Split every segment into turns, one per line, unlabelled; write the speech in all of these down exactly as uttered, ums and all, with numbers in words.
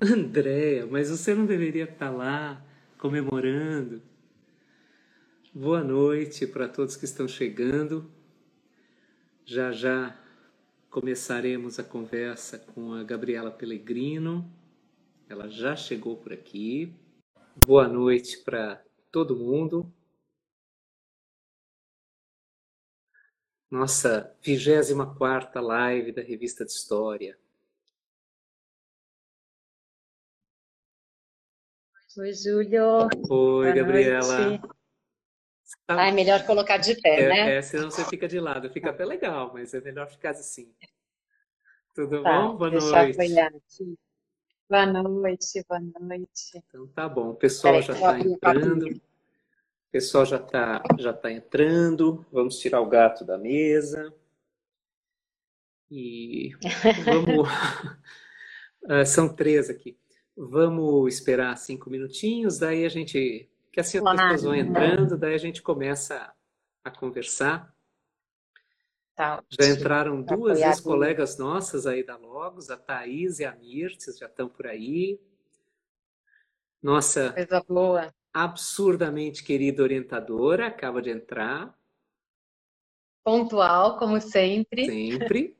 Andréia, mas você não deveria estar lá comemorando. Boa noite para todos que estão chegando. Já já começaremos a conversa com a Gabriela Pellegrino. Ela já chegou por aqui. Boa noite para todo mundo. Nossa vigésima quarta live da Revista de História.
Oi, Júlio.
Oi,
Boa
Gabriela.
noite. Ah, é melhor colocar de pé, né?
É, é, senão você fica de lado. Fica até legal, mas é melhor ficar assim. Tudo
Tá,
bom? Boa
deixa eu
noite.
apoiar aqui. Boa noite, boa noite.
Então tá bom. O pessoal
Peraí,
já
vou
está
abrir o
entrando.
papinho.
O pessoal já está já tá entrando. Vamos tirar o gato da mesa. E vamos. Ah, são três aqui. Vamos esperar cinco minutinhos, daí a gente. Que assim as pessoas vão
Claro,
entrando, daí a gente começa a conversar.
tá
Já
ótimo.
entraram
Vou
duas
apoiar aqui.
ex-colegas nossas aí da Logos, a Thaís e a Mirtes, já estão por aí. Nossa
Coisa boa.
absurdamente querida orientadora acaba de entrar,
Pontual, como sempre.
sempre.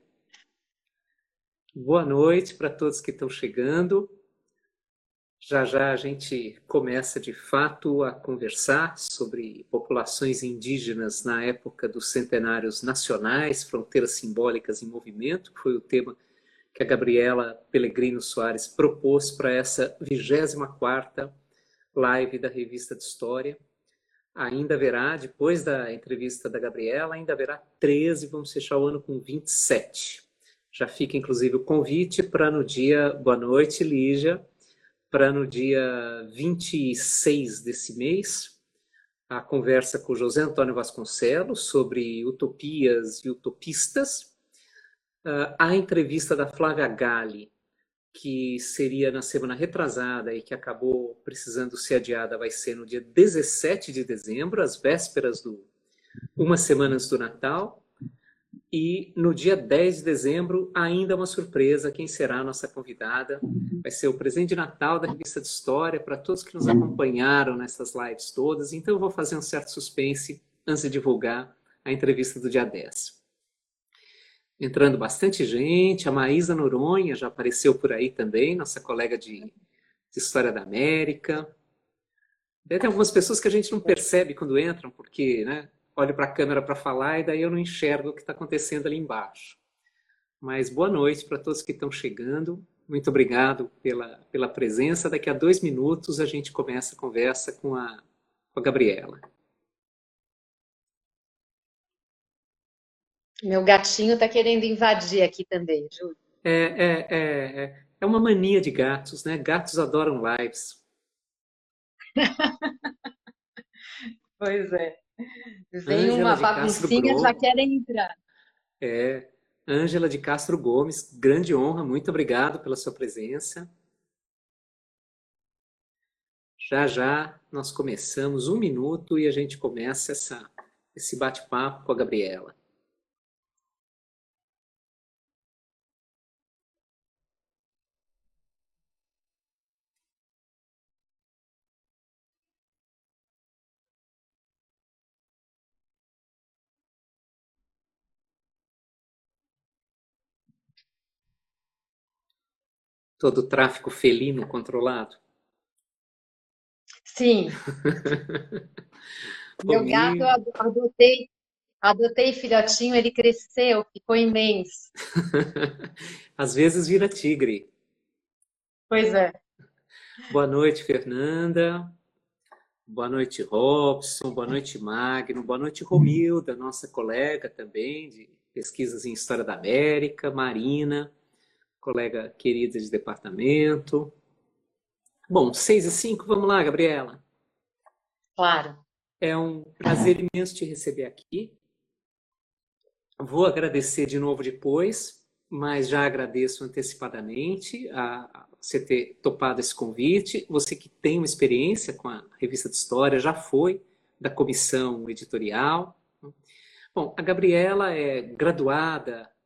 Boa noite para todos que estão chegando. Já já a gente começa de fato a conversar sobre populações indígenas na época dos centenários nacionais, fronteiras simbólicas em movimento, que foi o tema que a Gabriela Pellegrino Soares propôs para essa vigésima quarta live da Revista de História. Ainda haverá, depois da entrevista da Gabriela, ainda haverá treze, vamos fechar o ano com vinte e sete. Já fica inclusive o convite para no dia, boa noite Lígia, para no dia vinte e seis desse mês, a conversa com o José Antônio Vasconcelos sobre utopias e utopistas, a entrevista da Flávia Galli, que seria na semana retrasada e que acabou precisando ser adiada, vai ser no dia dezessete de dezembro, às vésperas do uma semana antes do Natal. E no dia dez de dezembro, ainda uma surpresa, quem será a nossa convidada? Vai ser o presente de Natal da Revista de História para todos que nos acompanharam nessas lives todas. Então eu vou fazer um certo suspense antes de divulgar a entrevista do dia dez. Entrando bastante gente, a Maísa Noronha já apareceu por aí também, nossa colega de, de História da América. Tem algumas pessoas que a gente não percebe quando entram, porque, né, olho para a câmera para falar e daí eu não enxergo o que está acontecendo ali embaixo. Mas boa noite para todos que estão chegando. Muito obrigado pela, pela presença. Daqui a dois minutos a gente começa a conversa com a, com a Gabriela.
Meu gatinho tá querendo invadir aqui também, Júlio.
É, é, é, é, é uma mania de gatos, né? Gatos adoram lives.
Pois é. Vem
Ângela
uma
de Castro
baguncinha, já
Gomes.
querem entrar.
É, Ângela de Castro Gomes, grande honra, muito obrigado pela sua presença. Já já nós começamos um minuto e a gente começa essa, esse bate-papo com a Gabriela. Todo o tráfico felino controlado.
Sim, meu gato eu
Comigo.
ado- adotei, adotei filhotinho, ele cresceu, ficou imenso.
Às vezes vira tigre.
Pois é.
Boa noite, Fernanda. Boa noite, Robson. Boa noite, Magno. Boa noite, Romilda, nossa colega também de pesquisas em História da América. Marina, colega querida de departamento. Bom, seis e cinco, vamos lá, Gabriela.
Claro.
É um prazer imenso te receber aqui. Vou agradecer de novo depois, mas já agradeço antecipadamente a a você ter topado esse convite. Você que tem uma experiência com a Revista de História, já foi da comissão editorial. Bom, a Gabriela é graduada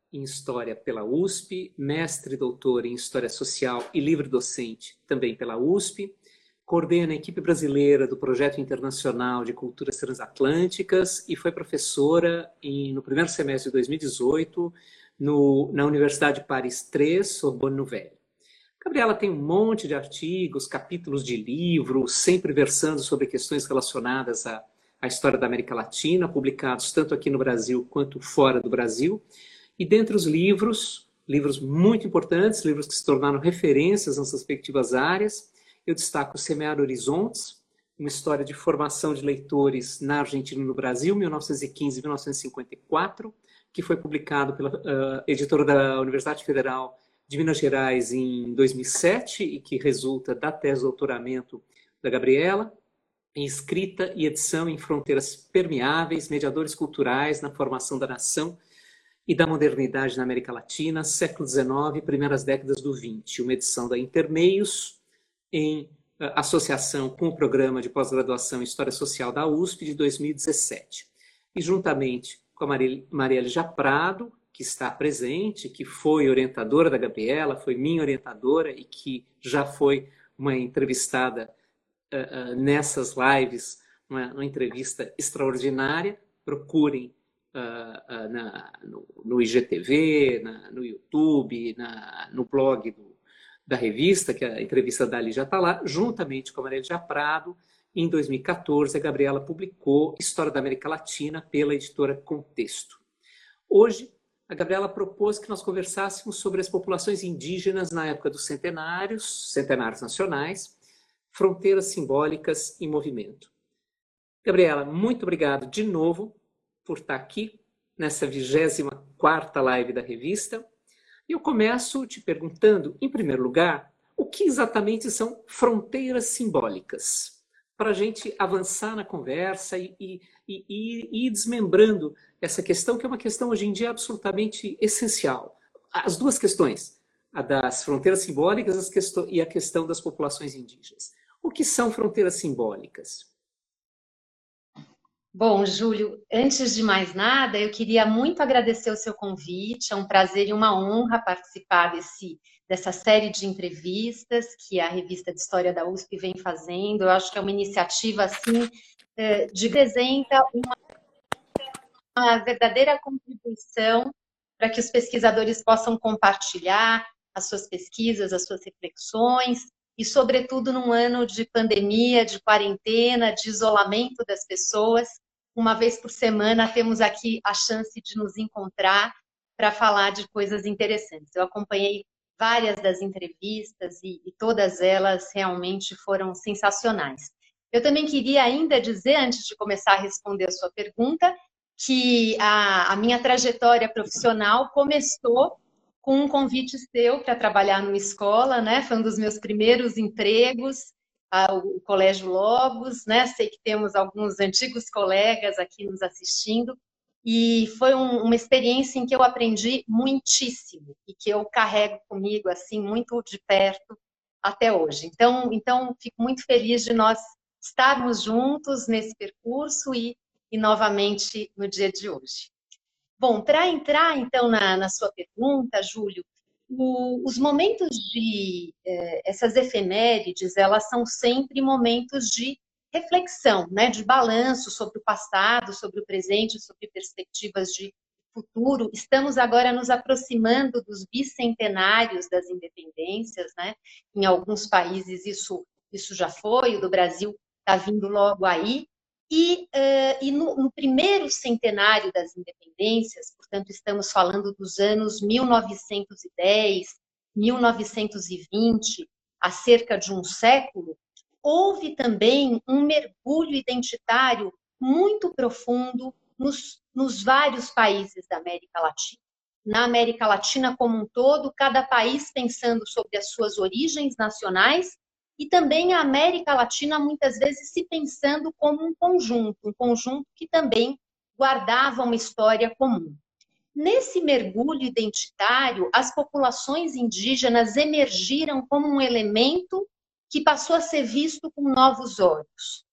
em História pela U S P, mestre e doutor em História Social e livre-docente também pela U S P, coordena a equipe brasileira do Projeto Internacional de Culturas Transatlânticas e foi professora em, no primeiro semestre de dois mil e dezoito no, na Universidade de Paris três, Sorbonne Nouvelle. Gabriela tem um monte de artigos, capítulos de livros, sempre versando sobre questões relacionadas à, à história da América Latina, publicados tanto aqui no Brasil quanto fora do Brasil. E dentre os livros, livros muito importantes, livros que se tornaram referências nas respectivas áreas, eu destaco Semear Horizontes, uma história de formação de leitores na Argentina e no Brasil, mil novecentos e quinze a mil novecentos e cinquenta e quatro, que foi publicado pela uh, editora da Universidade Federal de Minas Gerais em dois mil e sete e que resulta da tese de doutoramento da Gabriela, em escrita e edição em Fronteiras Permeáveis, Mediadores Culturais na Formação da Nação e da Modernidade na América Latina, século dezenove, primeiras décadas do vinte, uma edição da Intermeios, em uh, associação com o Programa de Pós-Graduação em História Social da U S P de dois mil e dezessete. E juntamente com a Marielle Japrado, que está presente, que foi orientadora da Gabriela, foi minha orientadora e que já foi uma entrevistada uh, uh, nessas lives, uma, uma entrevista extraordinária. Procurem uh, uh, na, no, no I G T V, na, no YouTube, na, no blog do, da revista, que a entrevista dali já está lá, juntamente com a Marielle Japrado. Em dois mil e quatorze, a Gabriela publicou História da América Latina pela editora Contexto. Hoje, a Gabriela propôs que nós conversássemos sobre as populações indígenas na época dos centenários, centenários nacionais, fronteiras simbólicas em movimento. Gabriela, muito obrigado de novo por estar aqui nessa vigésima quarta live da revista. E eu começo te perguntando, em primeiro lugar, o que exatamente são fronteiras simbólicas? Para a gente avançar na conversa e, e, e, e ir desmembrando essa questão, que é uma questão hoje em dia absolutamente essencial. As duas questões, a das fronteiras simbólicas as questões, e a questão das populações indígenas. O que são fronteiras simbólicas?
Bom, Júlio, antes de mais nada, eu queria muito agradecer o seu convite. É um prazer e uma honra participar desse, dessa série de entrevistas que a Revista de História da U S P vem fazendo. Eu acho que é uma iniciativa, assim, de representa uma, uma verdadeira contribuição para que os pesquisadores possam compartilhar as suas pesquisas, as suas reflexões, e, sobretudo, num ano de pandemia, de quarentena, de isolamento das pessoas. Uma vez por semana temos aqui a chance de nos encontrar para falar de coisas interessantes. Eu acompanhei várias das entrevistas e, e todas elas realmente foram sensacionais. Eu também queria ainda dizer, antes de começar a responder a sua pergunta, que a, a minha trajetória profissional começou com um convite seu para trabalhar numa escola, né? Foi um dos meus primeiros empregos, o Colégio Logos, né? Sei que temos alguns antigos colegas aqui nos assistindo, e foi um, uma experiência em que eu aprendi muitíssimo e que eu carrego comigo assim muito de perto até hoje. Então, então fico muito feliz de nós estarmos juntos nesse percurso e, e novamente no dia de hoje. Bom, para entrar então na, na sua pergunta, Júlio, O, os momentos de, eh, essas efemérides, elas são sempre momentos de reflexão, né, de balanço sobre o passado, sobre o presente, sobre perspectivas de futuro. Estamos agora nos aproximando dos bicentenários das independências, né? Em alguns países isso, isso já foi, o do Brasil está vindo logo aí. E, uh, e no, no primeiro centenário das independências, portanto, estamos falando dos anos mil novecentos e dez, mil novecentos e vinte, há cerca de um século, houve também um mergulho identitário muito profundo nos, nos vários países da América Latina. Na América Latina como um todo, cada país pensando sobre as suas origens nacionais, e também a América Latina, muitas vezes, se pensando como um conjunto, um conjunto que também guardava uma história comum. Nesse mergulho identitário, as populações indígenas emergiram como um elemento que passou a ser visto com novos olhos.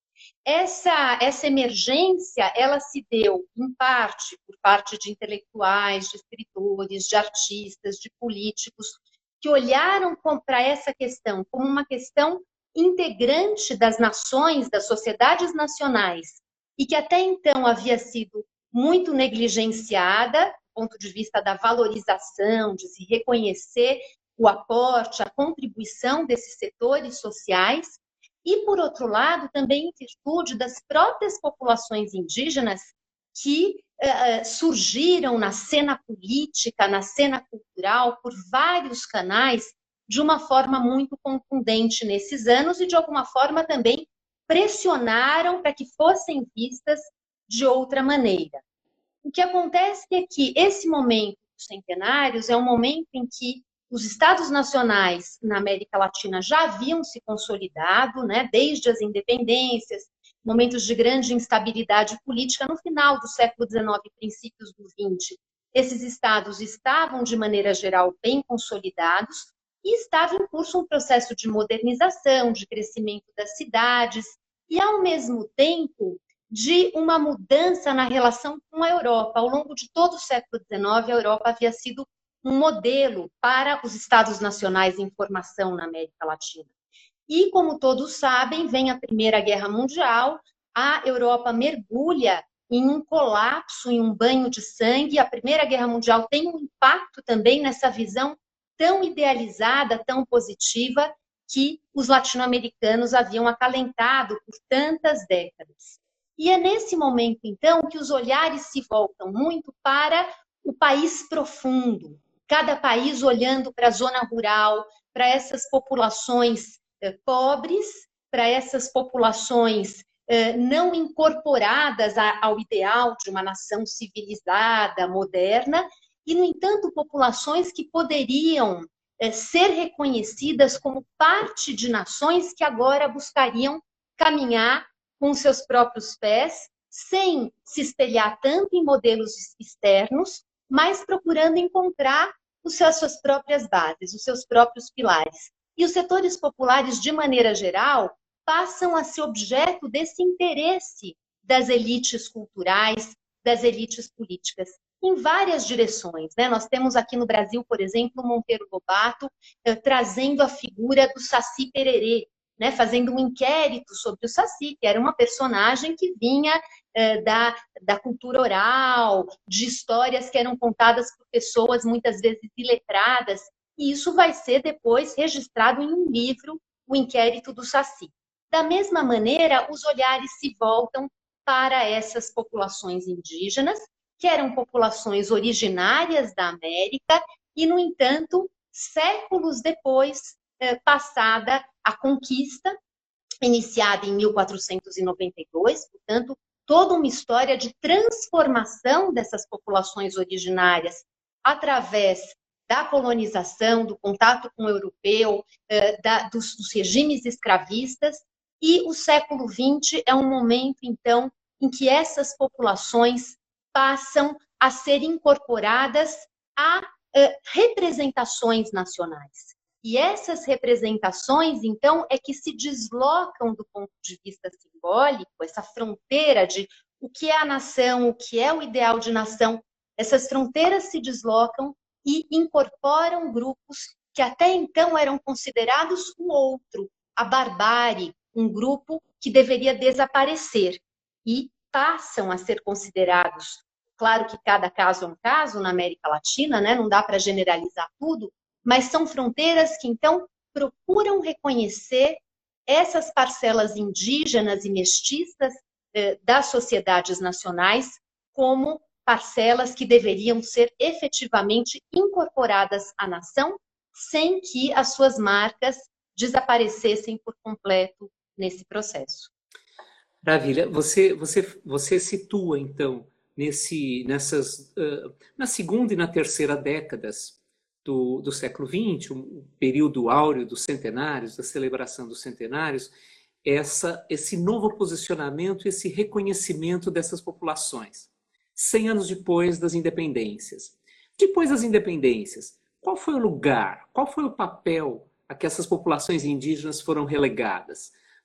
essa, essa emergência, ela se deu, em parte, por parte de intelectuais, de escritores, de artistas, de políticos, que olharam para essa questão como uma questão integrante das nações, das sociedades nacionais, e que até então havia sido muito negligenciada, do ponto de vista da valorização, de se reconhecer o aporte, a contribuição desses setores sociais, e, por outro lado, também em virtude das próprias populações indígenas que uh, surgiram na cena política, na cena cultural, por vários canais, de uma forma muito contundente nesses anos e, de alguma forma, também pressionaram para que fossem vistas de outra maneira. O que acontece é que esse momento dos centenários é um momento em que os estados nacionais na América Latina já haviam se consolidado, né, desde as independências, momentos de grande instabilidade política no final do século dezenove e princípios do vinte. Esses estados estavam, de maneira geral, bem consolidados e estava em curso um processo de modernização, de crescimento das cidades e, ao mesmo tempo, de uma mudança na relação com a Europa. Ao longo de todo o século dezenove, a Europa havia sido um modelo para os estados nacionais em formação na América Latina. E, como todos sabem, vem a Primeira Guerra Mundial, a Europa mergulha em um colapso, em um banho de sangue. A Primeira Guerra Mundial tem um impacto também nessa visão tão idealizada, tão positiva, que os latino-americanos haviam acalentado por tantas décadas. E é nesse momento, então, que os olhares se voltam muito para o país profundo, cada país olhando para a zona rural, para essas populações eh, pobres, para essas populações eh, não incorporadas a, ao ideal de uma nação civilizada, moderna, e, no entanto, populações que poderiam eh, ser reconhecidas como parte de nações que agora buscariam caminhar com seus próprios pés, sem se espelhar tanto em modelos externos, mas procurando encontrar os seus, as suas próprias bases, os seus próprios pilares. E os setores populares, de maneira geral, passam a ser objeto desse interesse das elites culturais, das elites políticas, em várias direções, né? Nós temos aqui no Brasil, por exemplo, Monteiro Lobato eh, trazendo a figura do Saci Pererê, né? Fazendo um inquérito sobre o Saci, que era uma personagem que vinha eh, da, da cultura oral, de histórias que eram contadas por pessoas muitas vezes iletradas, e isso vai ser depois registrado em um livro, o Inquérito do Saci. Da mesma maneira, os olhares se voltam para essas populações indígenas, que eram populações originárias da América, e, no entanto, séculos depois, eh, passada a conquista, iniciada em mil quatrocentos e noventa e dois, portanto, toda uma história de transformação dessas populações originárias através da colonização, do contato com o europeu, eh, da, dos, dos regimes escravistas, e o século vinte é um momento, então, em que essas populações passam a ser incorporadas a uh, representações nacionais. E essas representações, então, é que se deslocam do ponto de vista simbólico, essa fronteira de o que é a nação, o que é o ideal de nação, essas fronteiras se deslocam e incorporam grupos que até então eram considerados o outro, a barbárie, um grupo que deveria desaparecer, e passam a ser considerados, claro que cada caso é um caso na América Latina, né? Não dá para generalizar tudo, mas são fronteiras que, então, procuram reconhecer essas parcelas indígenas e mestiças eh, das sociedades nacionais como parcelas que deveriam ser efetivamente incorporadas à nação, sem que as suas marcas desaparecessem por completo nesse processo.
Maravilha. Você, você, você situa, então, nesse, nessas, uh, na segunda e na terceira décadas do, do século vinte, o período áureo dos centenários, da celebração dos centenários, essa, esse novo posicionamento, esse reconhecimento dessas populações, cem anos depois das independências. Depois das independências, qual foi o lugar, qual foi o papel a que essas populações indígenas foram relegadas?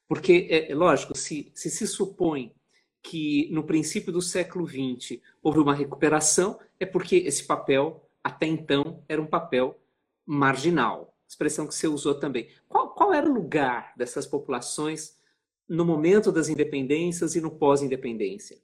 Porque, é, é lógico, se, se se supõe que no princípio do século vinte houve uma recuperação, é porque esse papel, até então, era um papel marginal. Expressão que você usou também. Qual, qual era o lugar dessas populações no momento das independências e no pós-independência?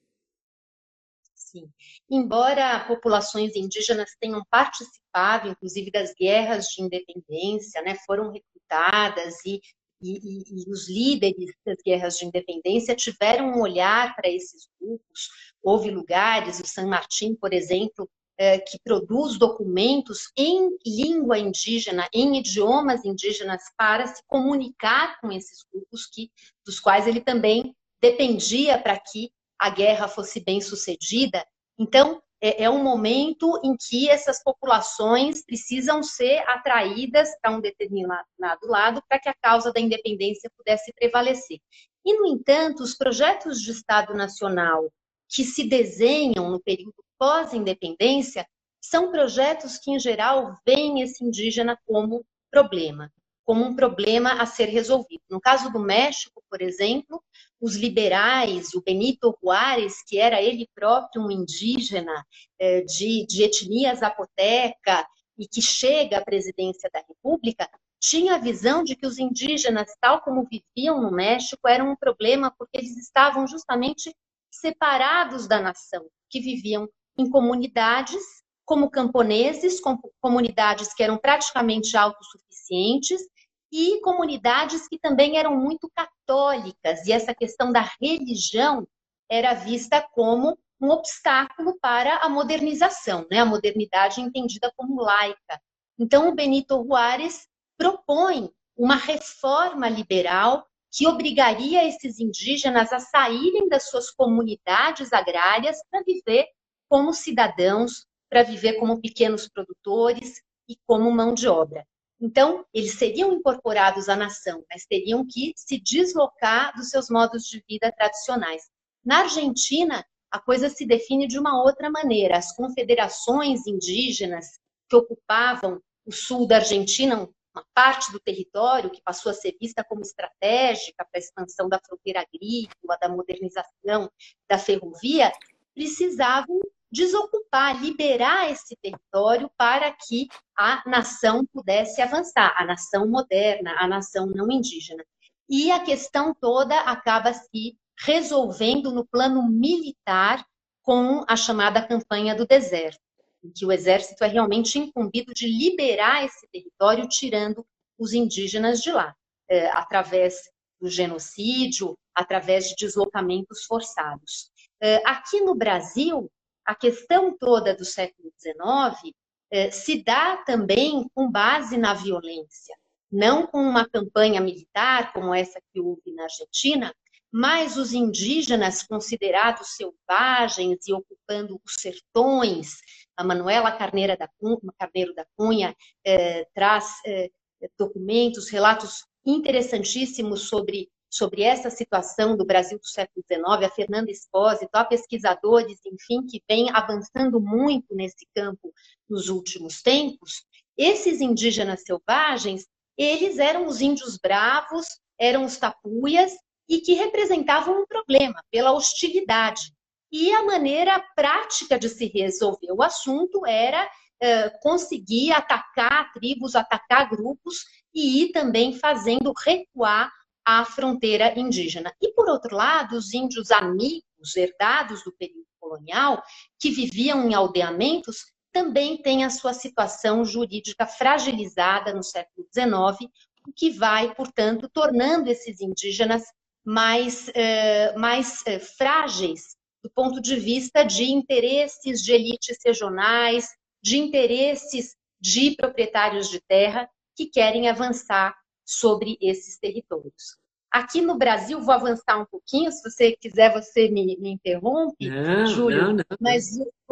Sim. Embora populações indígenas tenham participado, inclusive, das guerras de independência, né, foram recrutadas e, e, e, e os líderes das guerras de independência tiveram um olhar para esses grupos. Houve lugares, o San Martín, por exemplo, é, que produz documentos em língua indígena, em idiomas indígenas, para se comunicar com esses grupos que, dos quais ele também dependia para que a guerra fosse bem sucedida. Então, é, é um momento em que essas populações precisam ser atraídas para um determinado lado para que a causa da independência pudesse prevalecer. E, no entanto, os projetos de Estado Nacional que se desenham no período pós-independência são projetos que, em geral, veem esse indígena como problema, como um problema a ser resolvido. No caso do México, por exemplo, os liberais, o Benito Juárez, que era ele próprio um indígena de, de etnia zapoteca e que chega à presidência da República, tinha a visão de que os indígenas, tal como viviam no México, eram um problema porque eles estavam justamente separados da nação, que viviam em comunidades como camponeses, com comunidades que eram praticamente autossuficientes, e comunidades que também eram muito católicas, e essa questão da religião era vista como um obstáculo para a modernização, né? A modernidade entendida como laica. Então, o Benito Juárez propõe uma reforma liberal que obrigaria esses indígenas a saírem das suas comunidades agrárias para viver como cidadãos, para viver como pequenos produtores e como mão de obra. Então, eles seriam incorporados à nação, mas teriam que se deslocar dos seus modos de vida tradicionais. Na Argentina, a coisa se define de uma outra maneira. As confederações indígenas que ocupavam o sul da Argentina, uma parte do território que passou a ser vista como estratégica para a expansão da fronteira agrícola, da modernização da ferrovia, precisavam desocupar, liberar esse território para que a nação pudesse avançar, a nação moderna, a nação não indígena. E a questão toda acaba se resolvendo no plano militar com a chamada campanha do deserto, em que o exército é realmente incumbido de liberar esse território, tirando os indígenas de lá, é, através do genocídio, através de deslocamentos forçados. É, aqui no Brasil, a questão toda do século dezenove eh, se dá também com base na violência, não com uma campanha militar como essa que houve na Argentina, mas os indígenas considerados selvagens e ocupando os sertões. A Manuela Carneiro da Cunha, Carneiro da Cunha eh, traz eh, documentos, relatos interessantíssimos sobre sobre essa situação do Brasil do século dezenove, a Fernanda Espósito, há pesquisadores, enfim, que vêm avançando muito nesse campo nos últimos tempos. Esses indígenas selvagens, eles eram os índios bravos, eram os tapuias, e que representavam um problema pela hostilidade. E a maneira prática de se resolver o assunto era uh, conseguir atacar tribos, atacar grupos, e ir também fazendo recuar à fronteira indígena. E, por outro lado, os índios amigos, herdados do período colonial, que viviam em aldeamentos, também têm a sua situação jurídica fragilizada no século dezenove, o que vai, portanto, tornando esses indígenas mais, eh, mais eh, frágeis do ponto de vista de interesses de elites regionais, de interesses de proprietários de terra que querem avançar sobre esses territórios. Aqui no Brasil, vou avançar um pouquinho, se você quiser, você me, me interrompe,
não,
Júlio,
não, não.
mas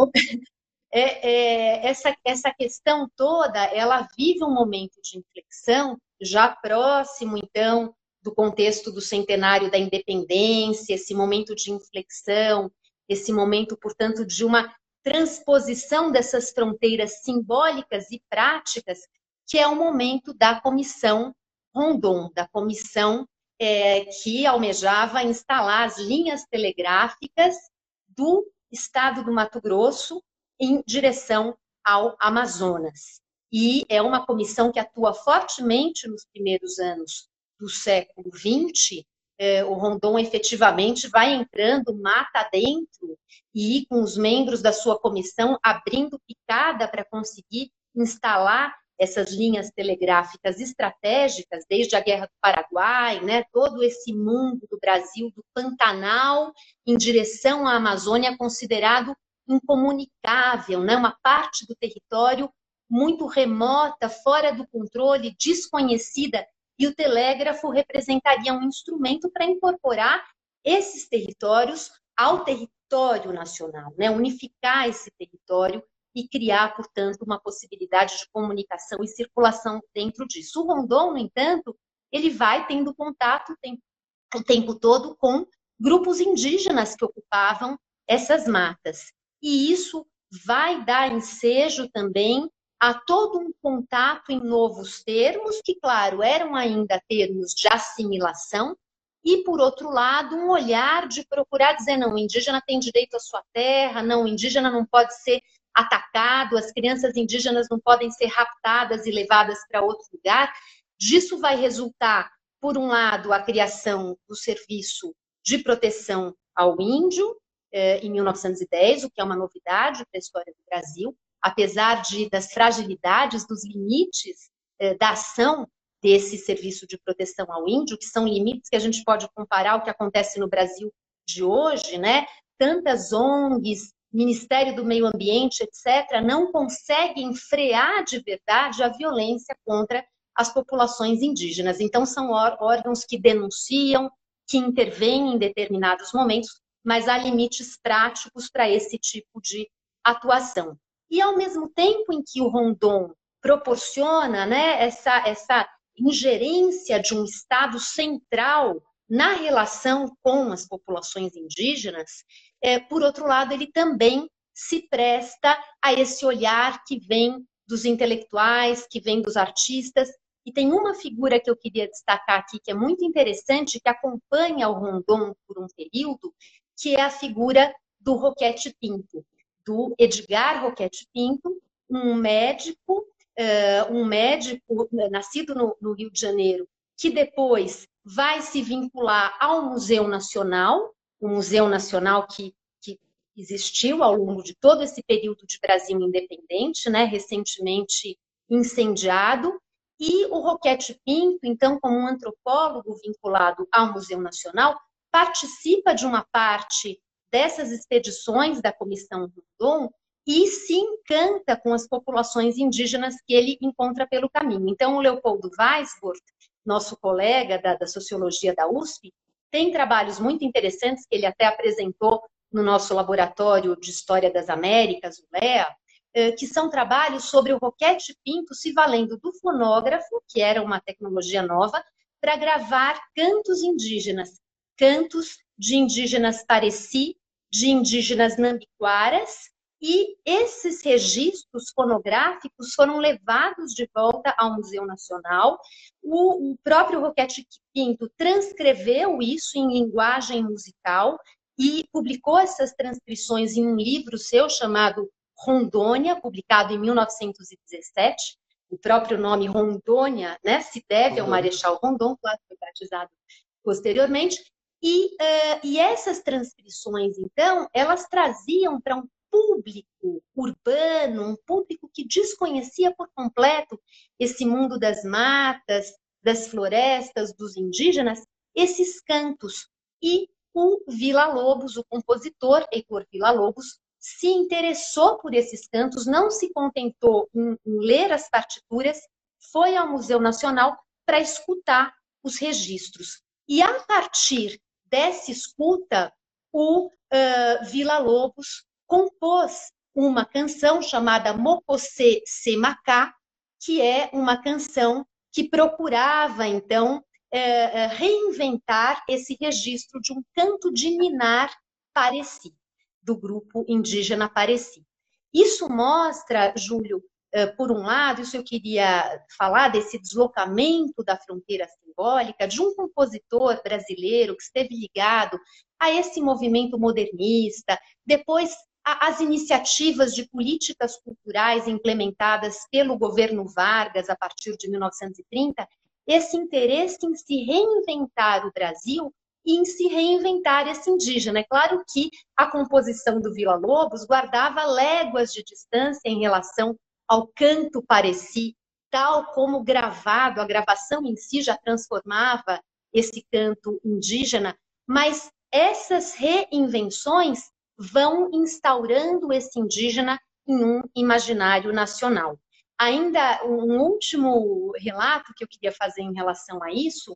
é, é, essa, essa questão toda, ela vive um momento de inflexão, já próximo, então, do contexto do centenário da independência, esse momento de inflexão, esse momento, portanto, de uma transposição dessas fronteiras simbólicas e práticas, que é o momento da Comissão Rondon, da Comissão é, que almejava instalar as linhas telegráficas do estado do Mato Grosso em direção ao Amazonas. E é uma comissão que atua fortemente nos primeiros anos do século vinte. É, o Rondon efetivamente vai entrando mata dentro e com os membros da sua comissão abrindo picada para conseguir instalar essas linhas telegráficas estratégicas, desde a Guerra do Paraguai, né, todo esse mundo do Brasil, do Pantanal, em direção à Amazônia, considerado incomunicável, né, uma parte do território muito remota, fora do controle, desconhecida, e o telégrafo representaria um instrumento para incorporar esses territórios ao território nacional, né, unificar esse território e criar, portanto, uma possibilidade de comunicação e circulação dentro disso. O Rondon, no entanto, ele vai tendo contato o tempo, o tempo todo com grupos indígenas que ocupavam essas matas. E isso vai dar ensejo também a todo um contato em novos termos, que, claro, eram ainda termos de assimilação, e, por outro lado, um olhar de procurar dizer, não, o indígena tem direito à sua terra, não, o indígena não pode ser atacado, as crianças indígenas não podem ser raptadas e levadas para outro lugar. Disso vai resultar, por um lado, a criação do Serviço de Proteção ao Índio, eh, em mil novecentos e dez, o que é uma novidade para a história do Brasil, apesar de, das fragilidades, dos limites eh, da ação desse Serviço de Proteção ao Índio, que são limites que a gente pode comparar ao que acontece no Brasil de hoje, né? Tantas O N Gs, Ministério do Meio Ambiente, etcétera, não conseguem frear de verdade a violência contra as populações indígenas. Então, são órgãos que denunciam, que intervêm em determinados momentos, mas há limites práticos para esse tipo de atuação. E, ao mesmo tempo em que o Rondon proporciona, né, essa, essa ingerência de um Estado central na relação com as populações indígenas, é, por outro lado, ele também se presta a esse olhar que vem dos intelectuais, que vem dos artistas. E tem uma figura que eu queria destacar aqui, que é muito interessante, que acompanha o Rondon por um período, que é a figura do Roquete Pinto, do Edgar Roquete Pinto, um médico, uh, um médico nascido no, no Rio de Janeiro, que depois vai se vincular ao Museu Nacional, o Museu Nacional que, que existiu ao longo de todo esse período de Brasil independente, né, recentemente incendiado, e o Roquete Pinto, então, como um antropólogo vinculado ao Museu Nacional, participa de uma parte dessas expedições da Comissão Rondon e se encanta com as populações indígenas que ele encontra pelo caminho. Então, o Leopoldo Weisburg, nosso colega da, da Sociologia da U S P, tem trabalhos muito interessantes que ele até apresentou no nosso Laboratório de História das Américas, o L E A, que são trabalhos sobre o Roquete Pinto se valendo do fonógrafo, que era uma tecnologia nova, para gravar cantos indígenas, cantos de indígenas Pareci, de indígenas Nambiquaras, e esses registros fonográficos foram levados de volta ao Museu Nacional. O, o próprio Roquete Pinto transcreveu isso em linguagem musical e publicou essas transcrições em um livro seu chamado Rondônia, publicado em mil novecentos e dezessete. O próprio nome Rondônia, né, se deve ao Marechal Rondon, claro, foi batizado posteriormente. E, uh, e essas transcrições, então, elas traziam para um público urbano, um público que desconhecia por completo esse mundo das matas, das florestas, dos indígenas, esses cantos. E o Villa-Lobos, o compositor Heitor Villa-Lobos, se interessou por esses cantos, não se contentou em, em ler as partituras, foi ao Museu Nacional para escutar os registros. E a partir dessa escuta, o uh, Villa-Lobos compôs uma canção chamada Mocosê Semacá, que é uma canção que procurava, então, uh, reinventar esse registro de um canto de ninar Pareci, do grupo indígena Pareci. Isso mostra, Júlio, por um lado, isso eu queria falar desse deslocamento da fronteira simbólica de um compositor brasileiro que esteve ligado a esse movimento modernista, depois as iniciativas de políticas culturais implementadas pelo governo Vargas a partir de mil novecentos e trinta, esse interesse em se reinventar o Brasil e em se reinventar esse indígena. É claro que a composição do Villa-Lobos guardava léguas de distância em relação ao canto Pareci, tal como gravado, a gravação em si já transformava esse canto indígena, mas essas reinvenções vão instaurando esse indígena em um imaginário nacional. Ainda um último relato que eu queria fazer em relação a isso,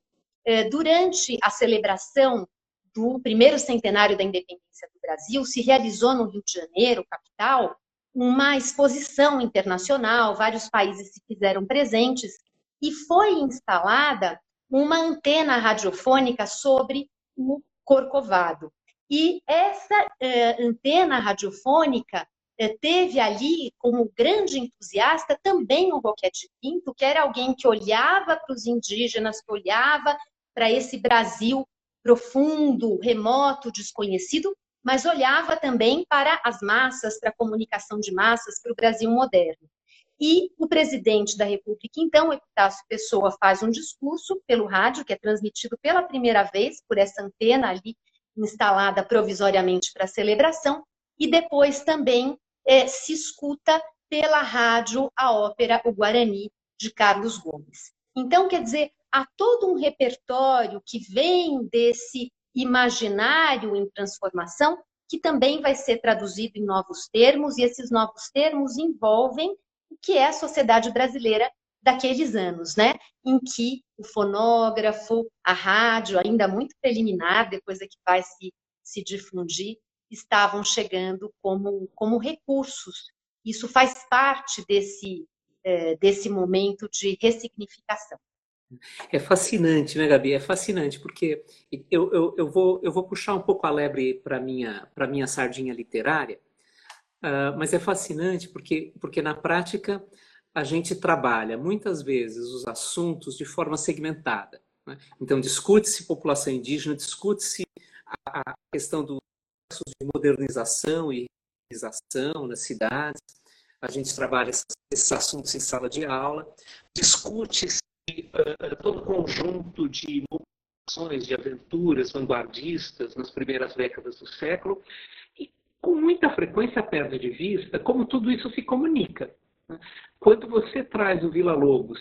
durante a celebração do primeiro centenário da independência do Brasil, se realizou no Rio de Janeiro, capital, uma exposição internacional, vários países se fizeram presentes, e foi instalada uma antena radiofônica sobre o Corcovado. E essa eh, antena radiofônica eh, teve ali como grande entusiasta também o Roquete Pinto, que era alguém que olhava para os indígenas, que olhava para esse Brasil profundo, remoto, desconhecido, mas olhava também para as massas, para a comunicação de massas, para o Brasil moderno. E o presidente da República, então, Epitácio Pessoa, faz um discurso pelo rádio, que é transmitido pela primeira vez por essa antena ali, instalada provisoriamente para a celebração, e depois também é, se escuta pela rádio a ópera O Guarani, de Carlos Gomes. Então, quer dizer, há todo um repertório que vem desse imaginário em transformação, que também vai ser traduzido em novos termos, e esses novos termos envolvem o que é a sociedade brasileira daqueles anos, né? Em que o fonógrafo, a rádio, ainda muito preliminar, depois é que vai se, se difundir, estavam chegando como, como recursos. Isso faz parte desse, é, desse momento de ressignificação.
É fascinante, né, Gabi? É fascinante, porque eu, eu, eu, vou, eu vou puxar um pouco a lebre para a minha, para minha sardinha literária, uh, mas é fascinante porque, porque, na prática, a gente trabalha, muitas vezes, os assuntos de forma segmentada, né? Então, discute-se população indígena, discute-se a, a questão do processo de modernização e regionalização nas cidades, a gente trabalha esses, esses assuntos em sala de aula, discute-se Uh, todo conjunto de mobilizações, de aventuras vanguardistas nas primeiras décadas do século, e com muita frequência perde de vista como tudo isso se comunica, né? Quando você traz o Villa-Lobos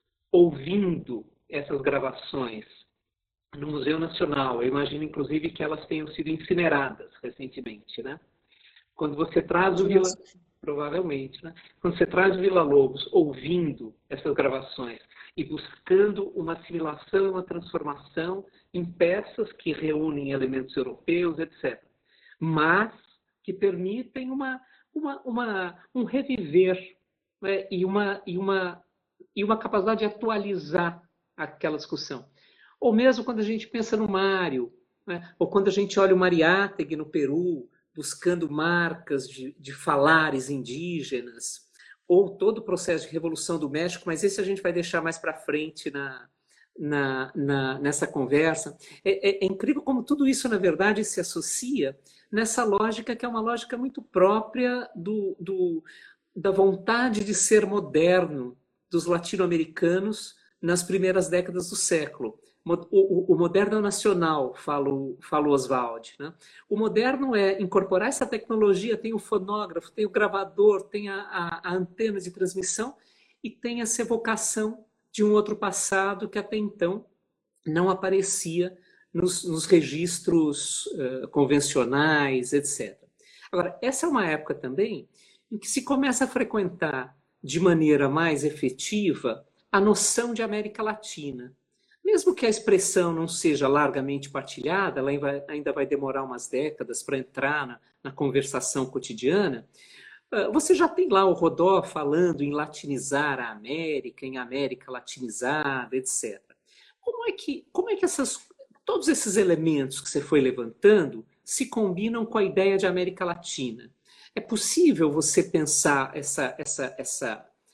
ouvindo essas gravações no Museu Nacional, eu imagino inclusive que elas tenham sido incineradas recentemente, né? Quando você traz o Villa... provavelmente, né? Quando você traz o Villa-Lobos ouvindo essas gravações e buscando uma assimilação, uma transformação em peças que reúnem elementos europeus, etcétera, mas que permitem uma, uma, uma, um reviver, né? e, uma, e, uma, e uma capacidade de atualizar aquela discussão. Ou mesmo quando a gente pensa no Mário, né? Ou quando a gente olha o Mariátegui no Peru, buscando marcas de, de falares indígenas, ou todo o processo de revolução do México, mas esse a gente vai deixar mais para frente na, na, na, nessa conversa. É, é, é incrível como tudo isso, na verdade, se associa nessa lógica que é uma lógica muito própria do, do, da vontade de ser moderno dos latino-americanos nas primeiras décadas do século. O, o, o moderno nacional, fala o Oswald, né? O moderno é incorporar essa tecnologia, tem o fonógrafo, tem o gravador, tem a, a, a antena de transmissão e tem essa evocação de um outro passado que até então não aparecia nos, nos registros uh, convencionais, etcétera. Agora, essa é uma época também em que se começa a frequentar de maneira mais efetiva a noção de América Latina. Mesmo que a expressão não seja largamente partilhada, ela ainda vai demorar umas décadas para entrar na, na conversação cotidiana, você já tem lá o Rodó falando em latinizar a América, em América latinizada, etcétera. Como é que, como é que essas, todos esses elementos que você foi levantando se combinam com a ideia de América Latina? É possível você pensar essa, essa, essa,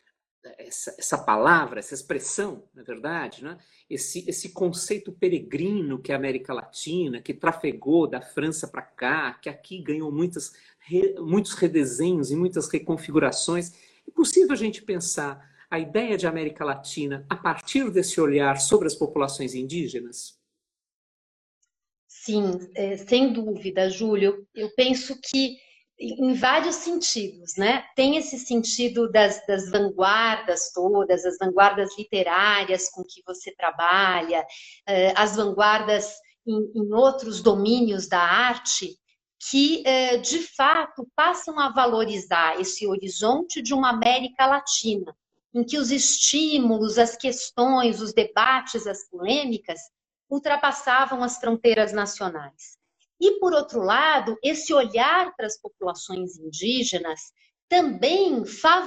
essa, essa palavra, essa expressão, na verdade, né? esse, esse conceito peregrino que é a América Latina, que trafegou da França para cá, que aqui ganhou muitas, re, muitos redesenhos e muitas reconfigurações. É possível a gente pensar a ideia de América Latina a partir desse olhar sobre as populações indígenas?
Sim, é, sem dúvida, Júlio. Eu penso que em vários sentidos, né? Tem esse sentido das, das vanguardas todas, as vanguardas literárias com que você trabalha, eh, as vanguardas em, em outros domínios da arte, que, eh, de fato, passam a valorizar esse horizonte de uma América Latina, em que os estímulos, as questões, os debates, as polêmicas ultrapassavam as fronteiras nacionais. E, por outro lado, esse olhar para as populações indígenas também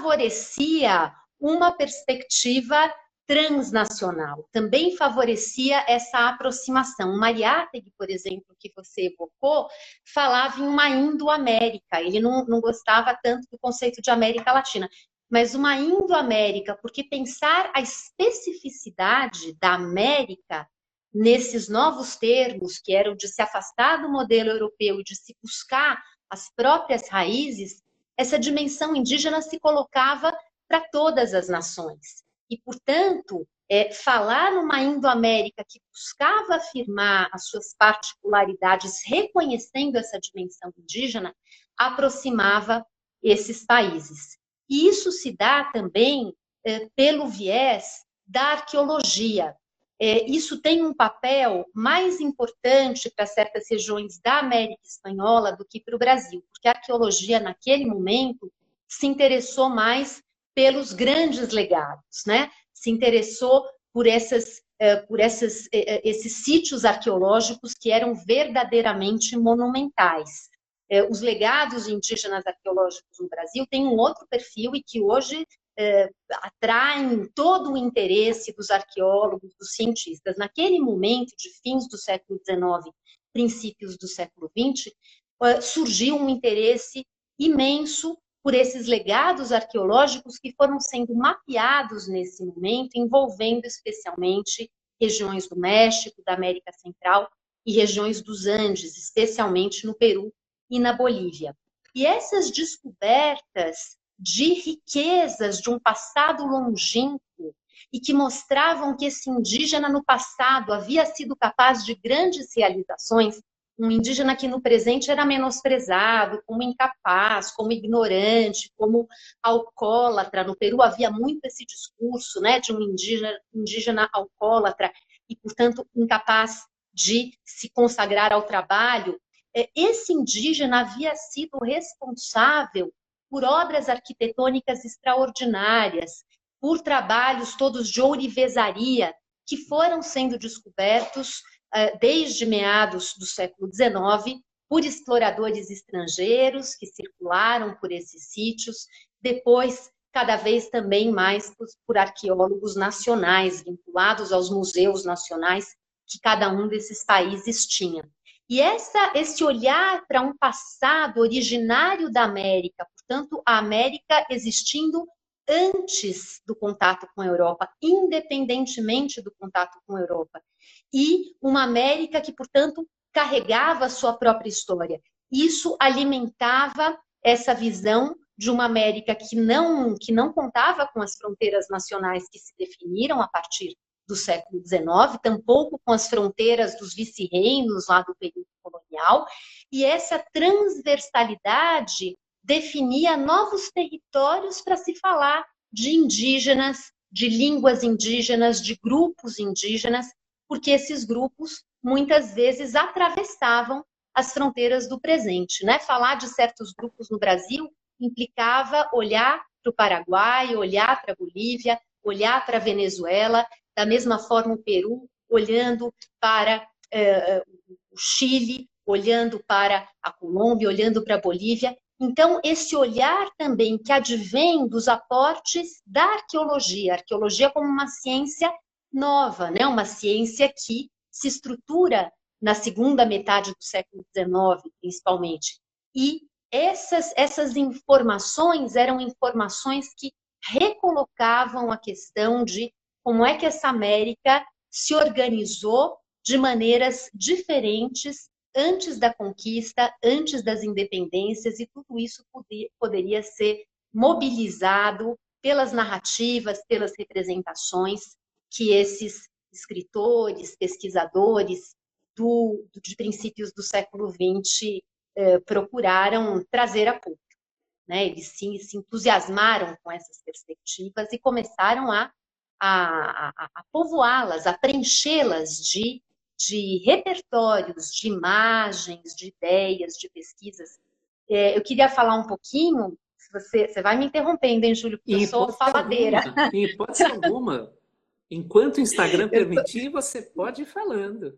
favorecia uma perspectiva transnacional, também favorecia essa aproximação. O Mariátegui, por exemplo, que você evocou, falava em uma Indo-América, ele não, não gostava tanto do conceito de América Latina, mas uma Indo-América, porque pensar a especificidade da América nesses novos termos, que eram de se afastar do modelo europeu e de se buscar as próprias raízes, essa dimensão indígena se colocava para todas as nações. E, portanto, é, falar numa Indo-América que buscava afirmar as suas particularidades, reconhecendo essa dimensão indígena, aproximava esses países. E isso se dá também é, pelo viés da arqueologia. É, isso tem um papel mais importante para certas regiões da América Espanhola do que para o Brasil, porque a arqueologia, naquele momento, se interessou mais pelos grandes legados, né? Se interessou por, essas, por essas, esses sítios arqueológicos que eram verdadeiramente monumentais. Os legados indígenas arqueológicos no Brasil têm um outro perfil e que hoje É, atraem todo o interesse dos arqueólogos, dos cientistas. Naquele momento, de fins do século dezenove, princípios do século vinte, surgiu um interesse imenso por esses legados arqueológicos que foram sendo mapeados nesse momento, envolvendo especialmente regiões do México, da América Central e regiões dos Andes, especialmente no Peru e na Bolívia. E essas descobertas de riquezas de um passado longínquo e que mostravam que esse indígena no passado havia sido capaz de grandes realizações, um indígena que no presente era menosprezado, como incapaz, como ignorante, como alcoólatra. No Peru havia muito esse discurso, né, de um indígena, indígena alcoólatra e, portanto, incapaz de se consagrar ao trabalho. Esse indígena havia sido responsável por obras arquitetônicas extraordinárias, por trabalhos todos de ourivesaria, que foram sendo descobertos uh, desde meados do século dezenove por exploradores estrangeiros que circularam por esses sítios, depois, cada vez também mais por, por arqueólogos nacionais, vinculados aos museus nacionais que cada um desses países tinha. E essa, esse olhar para um passado originário da América, portanto, a América existindo antes do contato com a Europa, independentemente do contato com a Europa, e uma América que, portanto, carregava a sua própria história. Isso alimentava essa visão de uma América que não, que não contava com as fronteiras nacionais que se definiram a partir do século dezenove, tampouco com as fronteiras dos vice-reinos lá do período colonial, e essa transversalidade definia novos territórios para se falar de indígenas, de línguas indígenas, de grupos indígenas, porque esses grupos muitas vezes atravessavam as fronteiras do presente, né? Falar de certos grupos no Brasil implicava olhar para o Paraguai, olhar para a Bolívia, olhar para a Venezuela, da mesma forma o Peru, olhando para eh, o Chile, olhando para a Colômbia, olhando para a Bolívia. Então, esse olhar também que advém dos aportes da arqueologia, a arqueologia como uma ciência nova, né? Uma ciência que se estrutura na segunda metade do século dezenove, principalmente. E essas, essas informações eram informações que recolocavam a questão de como é que essa América se organizou de maneiras diferentes antes da conquista, antes das independências, e tudo isso podia, poderia ser mobilizado pelas narrativas, pelas representações que esses escritores, pesquisadores do, de princípios do século vinte eh, procuraram trazer a público. Né? Eles se, se entusiasmaram com essas perspectivas e começaram a, a, a, a povoá-las, a preenchê-las de, de repertórios, de imagens, de ideias, de pesquisas. É, eu queria falar um pouquinho, se você, você vai me interrompendo, hein, Júlio, porque eu sou faladeira.
Alguma, em hipótese alguma. Enquanto o Instagram permitir, você pode ir falando.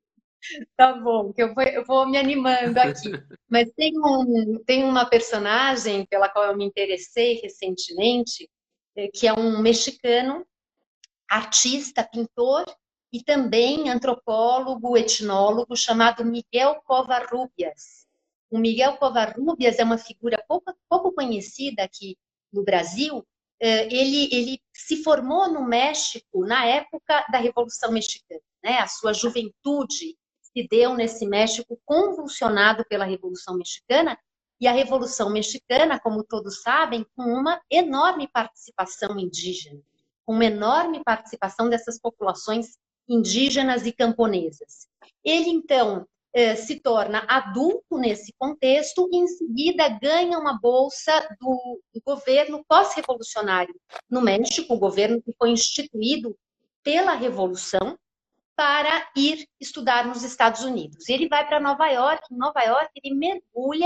Tá bom, que eu vou, eu vou me animando aqui. Mas tem, um, tem uma personagem pela qual eu me interessei recentemente, que é um mexicano, artista, pintor e também antropólogo, etnólogo, chamado Miguel Covarrubias. O Miguel Covarrubias é uma figura pouco, pouco conhecida aqui no Brasil. Ele, ele se formou no México na época da Revolução Mexicana, né? A sua juventude se deu nesse México convulsionado pela Revolução Mexicana, e a Revolução Mexicana, como todos sabem, com uma enorme participação indígena, com uma enorme participação dessas populações indígenas e camponesas. Ele, então, se torna adulto nesse contexto e, em seguida, ganha uma bolsa do, do governo pós-revolucionário no México, o governo que foi instituído pela Revolução, para ir estudar nos Estados Unidos. Ele vai para Nova York, em Nova York ele mergulha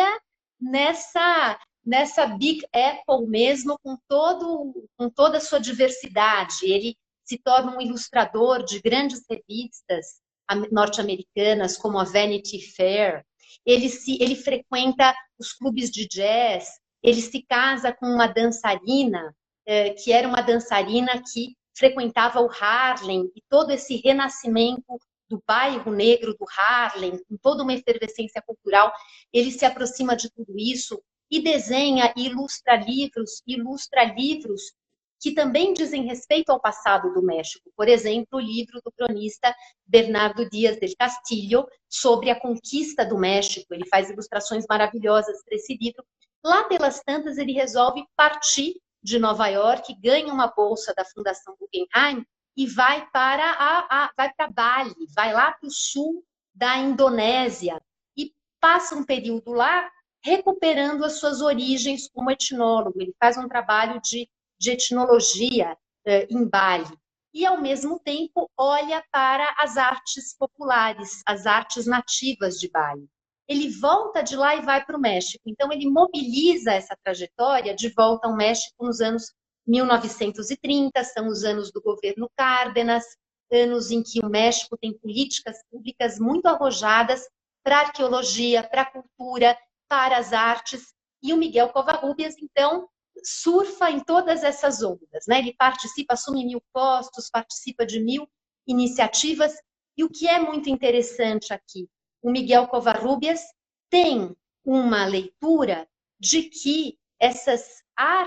nessa, nessa Big Apple mesmo, com, todo, com toda a sua diversidade. Ele se torna um ilustrador de grandes revistas norte-americanas, como a Vanity Fair. Ele, se, ele frequenta os clubes de jazz, ele se casa com uma dançarina, eh, que era uma dançarina que frequentava o Harlem, e todo esse renascimento do bairro negro do Harlem, com toda uma efervescência cultural. Ele se aproxima de tudo isso e desenha e ilustra livros, ilustra livros que também dizem respeito ao passado do México. Por exemplo, o livro do cronista Bernardo Díaz del Castillo sobre a conquista do México. Ele faz ilustrações maravilhosas para esse livro. Lá pelas tantas, ele resolve partir de Nova York, ganha uma bolsa da Fundação Guggenheim e vai para a, a vai para Bali, vai lá para o sul da Indonésia e passa um período lá recuperando as suas origens como etnólogo. Ele faz um trabalho de, de etnologia eh, em Bali e, ao mesmo tempo, olha para as artes populares, as artes nativas de Bali. Ele volta de lá e vai para o México. Então, ele mobiliza essa trajetória de volta ao México nos anos mil novecentos e trinta, são os anos do governo Cárdenas, anos em que o México tem políticas públicas muito arrojadas para a arqueologia, para a cultura, para as artes. E o Miguel Covarrubias, então, surfa em todas essas ondas, né? Ele participa, assume mil postos, participa de mil iniciativas. E o que é muito interessante aqui, o Miguel Covarrubias tem uma leitura de que essas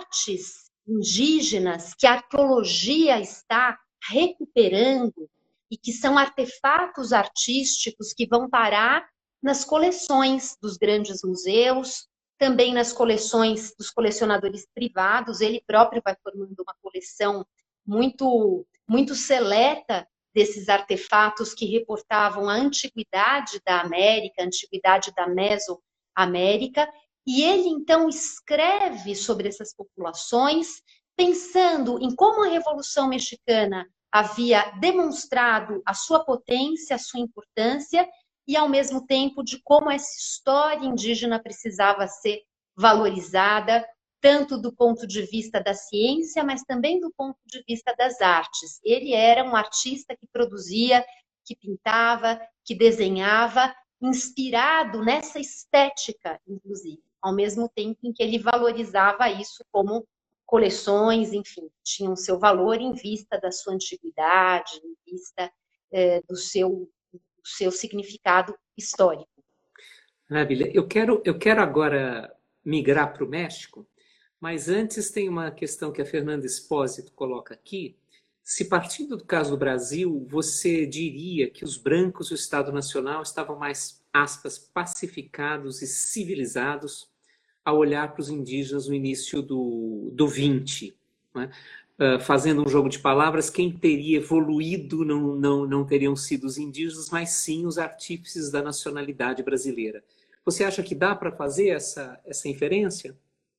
artes indígenas que a arqueologia está recuperando e que são artefatos artísticos que vão parar nas coleções dos grandes museus, também nas coleções dos colecionadores privados. Ele próprio vai formando uma coleção muito, muito seleta desses artefatos que reportavam a antiguidade da América, a antiguidade da Mesoamérica, e ele então escreve sobre essas populações, pensando em como a Revolução Mexicana havia demonstrado a sua potência, a sua importância, e ao mesmo tempo de como essa história indígena precisava ser valorizada, tanto do ponto de vista da ciência, mas também do ponto de vista das artes. Ele era um artista que produzia, que pintava, que desenhava, inspirado nessa estética, inclusive, ao mesmo tempo em que ele valorizava isso como coleções, enfim, tinham seu valor em vista da sua antiguidade, em vista eh, do, seu, do seu significado histórico.
Maravilha. Eu quero, eu quero agora migrar para o México, Mas antes tem uma questão que a Fernanda Espósito coloca aqui. Se partindo do caso do Brasil, você diria que os brancos e o Estado Nacional estavam mais, aspas, pacificados e civilizados ao olhar para os indígenas no início do, do vinte, né? Uh, fazendo um jogo de palavras, quem teria evoluído não, não, não teriam sido os indígenas, mas sim os artífices da nacionalidade brasileira. Você acha que dá para fazer essa, essa inferência?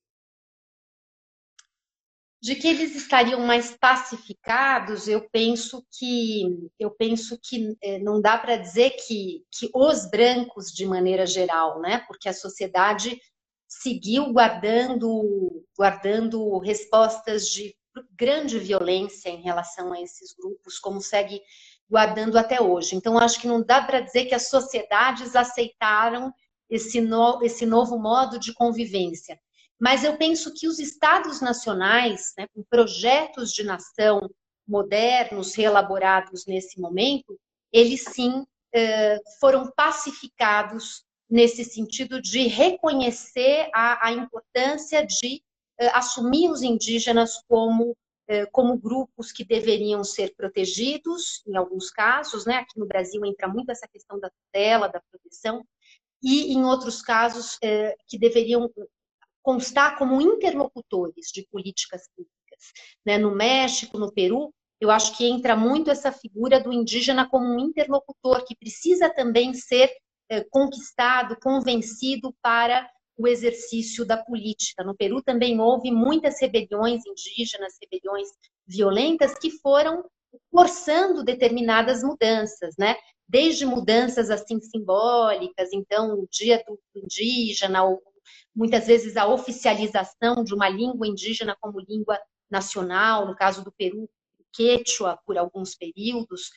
De que eles estariam mais pacificados, eu penso que eu penso que eh, não dá para dizer que, que os brancos de maneira geral, né? Porque a sociedade seguiu guardando guardando respostas de grande violência em relação a esses grupos, como segue guardando até hoje. Então, acho que não dá para dizer que as sociedades aceitaram esse, no, esse novo modo de convivência. Mas eu penso que os estados nacionais, né, com projetos de nação modernos, reelaborados nesse momento, eles sim foram pacificados nesse sentido de reconhecer a, a importância de assumir os indígenas como, como grupos que deveriam ser protegidos, em alguns casos, né? Aqui no Brasil entra muito essa questão da tutela, da proteção, e em outros casos que deveriam constar como interlocutores de políticas públicas. Né? No México, no Peru, eu acho que entra muito essa figura do indígena como um interlocutor que precisa também ser eh, conquistado, convencido para o exercício da política. No Peru também houve muitas rebeliões indígenas, rebeliões violentas que foram forçando determinadas mudanças, né? Desde mudanças assim simbólicas, então o dia do indígena, o muitas vezes a oficialização de uma língua indígena como língua nacional, no caso do Peru, quechua, por alguns períodos,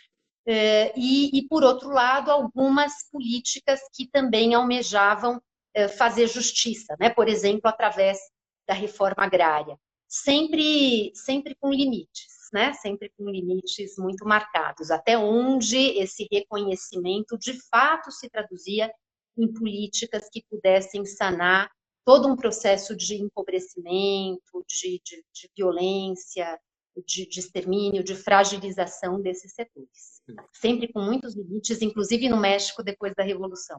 e, e, por outro lado, algumas políticas que também almejavam fazer justiça, né? Por exemplo, através da reforma agrária, sempre, sempre com limites, né? Sempre com limites muito marcados, até onde esse reconhecimento de fato se traduzia em políticas que pudessem sanar todo um processo de empobrecimento, de, de, de violência, de, de extermínio, de fragilização desses setores. Sempre com muitos limites, inclusive no México, depois da Revolução.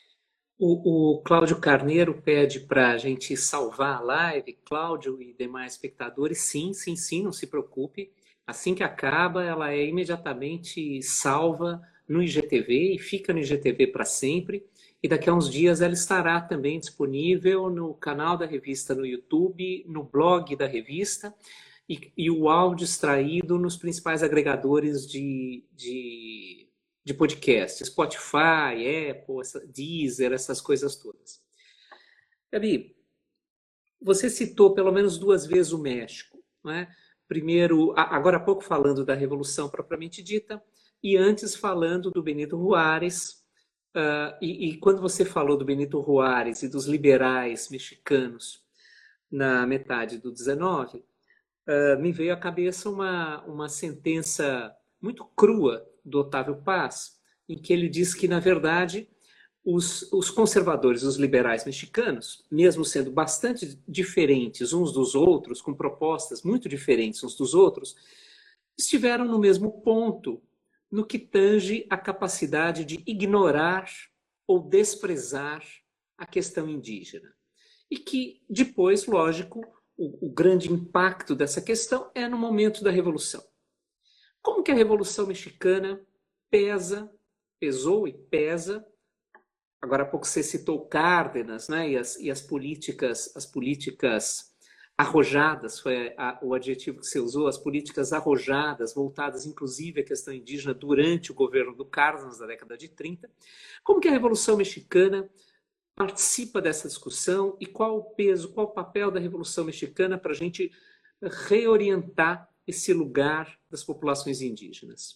O, o Cláudio Carneiro pede para a gente salvar a live. Cláudio e demais espectadores, sim, sim, sim, não se preocupe. Assim que acaba, ela é imediatamente salva no I G T V e fica no I G T V para sempre. E daqui a uns dias ela estará também disponível no canal da revista no YouTube, no blog da revista e, e o áudio extraído nos principais agregadores de, de, de podcast, Spotify, Apple, essa, Deezer, essas coisas todas. Gabi, você citou pelo menos duas vezes o México, não é? Primeiro, agora há pouco falando da Revolução propriamente dita, e antes falando do Benito Juárez. Uh, e, e quando você falou do Benito Juárez e dos liberais mexicanos na metade do dezenove, uh, me veio à cabeça uma, uma sentença muito crua do Otávio Paz, em que ele diz que, na verdade, os, os conservadores, os liberais mexicanos, mesmo sendo bastante diferentes uns dos outros, com propostas muito diferentes uns dos outros, estiveram no mesmo ponto no que tange a capacidade de ignorar ou desprezar a questão indígena. E que depois, lógico, o, o grande impacto dessa questão é no momento da Revolução. Como que a Revolução Mexicana pesa, pesou e pesa, agora há pouco você citou Cárdenas, né, e as, e as políticas, as políticas arrojadas, foi a, o adjetivo que você usou, as políticas arrojadas, voltadas inclusive à questão indígena durante o governo do Cárdenas, na década de trinta. Como que a Revolução Mexicana participa dessa discussão e qual o peso, qual o papel da Revolução Mexicana para a gente reorientar esse lugar das populações indígenas?